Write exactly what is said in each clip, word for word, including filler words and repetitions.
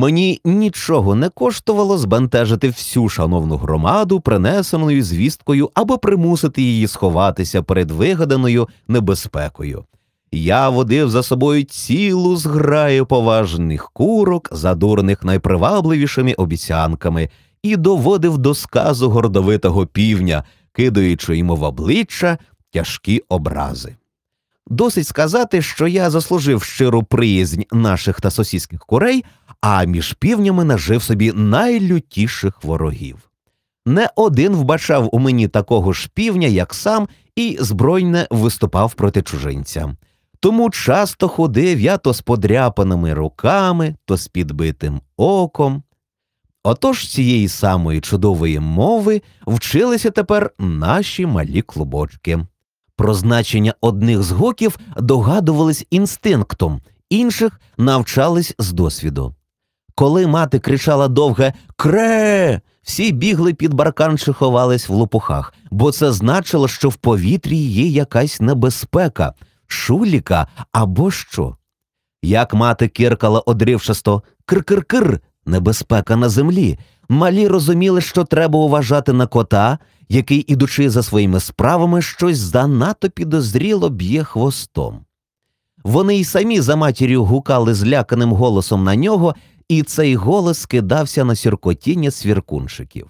Мені нічого не коштувало збентежити всю шановну громаду принесеною звісткою або примусити її сховатися перед вигаданою небезпекою. Я водив за собою цілу зграю поважних курок, задурених найпривабливішими обіцянками, і доводив до сказу гордовитого півня, кидаючи йому в обличчя тяжкі образи. Досить сказати, що я заслужив щиру приязнь наших та сусідських курей, а між півнями нажив собі найлютіших ворогів. Не один вбачав у мені такого ж півня, як сам, і збройне виступав проти чужинця. Тому часто ходив я то з подряпаними руками, то з підбитим оком. Отож цієї самої чудової мови вчилися тепер наші малі клубочки. Про значення одних згуків догадувались інстинктом, інших навчались з досвіду. Коли мати кричала довге «Кре!», всі бігли під баркан чи ховались в лопухах, бо це значило, що в повітрі є якась небезпека, шуліка або що. Як мати киркала одривчасто «Кир-кир-кир!», небезпека на землі, малі розуміли, що треба уважати на кота, який, ідучи за своїми справами, щось занадто підозріло б'є хвостом. Вони й самі за матір'ю гукали зляканим голосом на нього, і цей голос скидався на сюркотіння цвіркунчиків.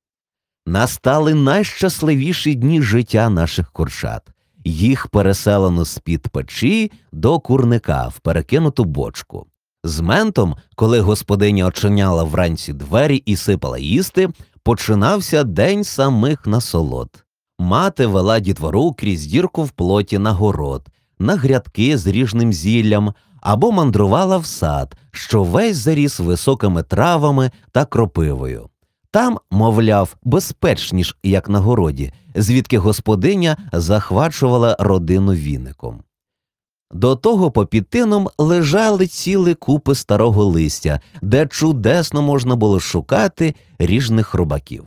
Настали найщасливіші дні життя наших курчат. Їх переселено з-під печі до курника в перекинуту бочку. З ментом, коли господиня очиняла вранці двері і сипала їсти, починався день самих насолод. Мати вела дітвору крізь дірку в плоті на город, на грядки з ріжним зіллям, або мандрувала в сад, що весь заріс високими травами та кропивою. Там, мовляв, безпечніш, як на городі, звідки господиня захвачувала родину віником. До того попід тином лежали цілі купи старого листя, де чудесно можна було шукати ріжних рубаків.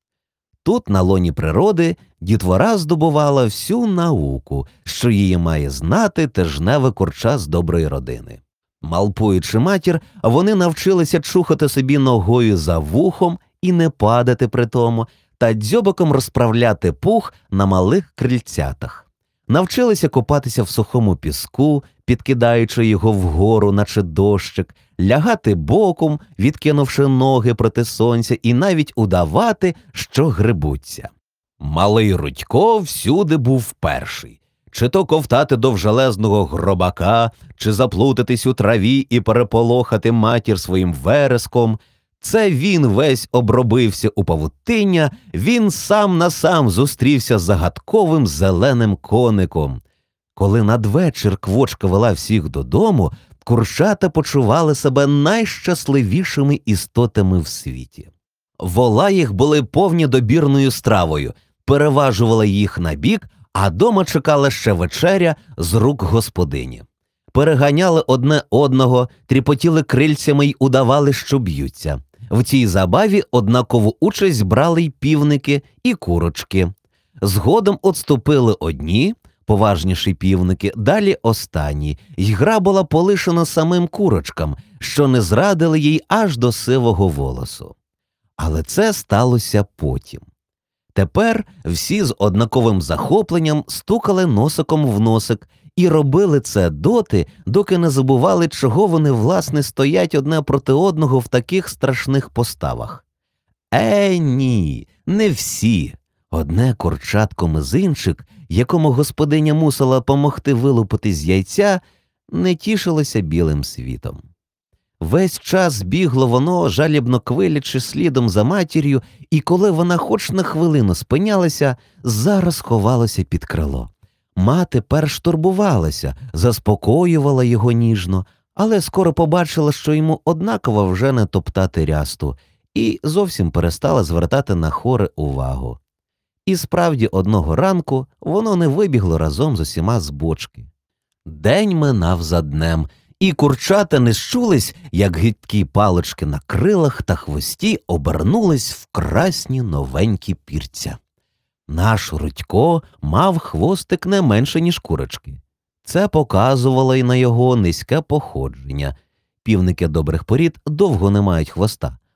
Тут, на лоні природи, дітвора здобувала всю науку, що її має знати тижневе курча з доброї родини. Малпуючи матір, вони навчилися чухати собі ногою за вухом і не падати при тому, та дзьобиком розправляти пух на малих крильцятах. Навчилися купатися в сухому піску, підкидаючи його вгору, наче дощик, лягати боком, відкинувши ноги проти сонця, і навіть удавати, що грибуться. Малий Рудько всюди був перший. Чи то ковтати довжелезного гробака, чи заплутатись у траві і переполохати матір своїм вереском. Це він весь обробився у павутиння, він сам на сам зустрівся з загадковим зеленим коником. Коли надвечір квочка вела всіх додому, курчата почували себе найщасливішими істотами в світі. Вола їх були повні добірною стравою, переважували їх на бік, а дома чекала ще вечеря з рук господині. Переганяли одне одного, тріпотіли крильцями й удавали, що б'ються. В цій забаві однакову участь брали й півники, і курочки. Згодом отступили одні, поважніші півники, далі останні, й гра була полишена самим курочкам, що не зрадили їй аж до сивого волосу. Але це сталося потім. Тепер всі з однаковим захопленням стукали носиком в носик і робили це доти, доки не забували, чого вони, власне, стоять одне проти одного в таких страшних поставах. Е, ні, не всі. Одне курчатко-мизинчик, якому господиня мусила помогти вилупити з яйця, не тішилося білим світом. Весь час бігло воно, жалібно квилячи слідом за матір'ю, і коли вона хоч на хвилину спинялася, зараз ховалося під крило. Мати перш турбувалася, заспокоювала його ніжно, але скоро побачила, що йому однаково вже не топтати рясту, і зовсім перестала звертати на хоре увагу. І справді одного ранку воно не вибігло разом з усіма з бочки. День минав за днем, і курчата не щулись, як гидкі палички на крилах та хвості обернулись в красні новенькі пірця. Наш Рудько мав хвостик не менше, ніж курочки. Це показувало й на його низьке походження. Півники добрих порід довго не мають хвоста.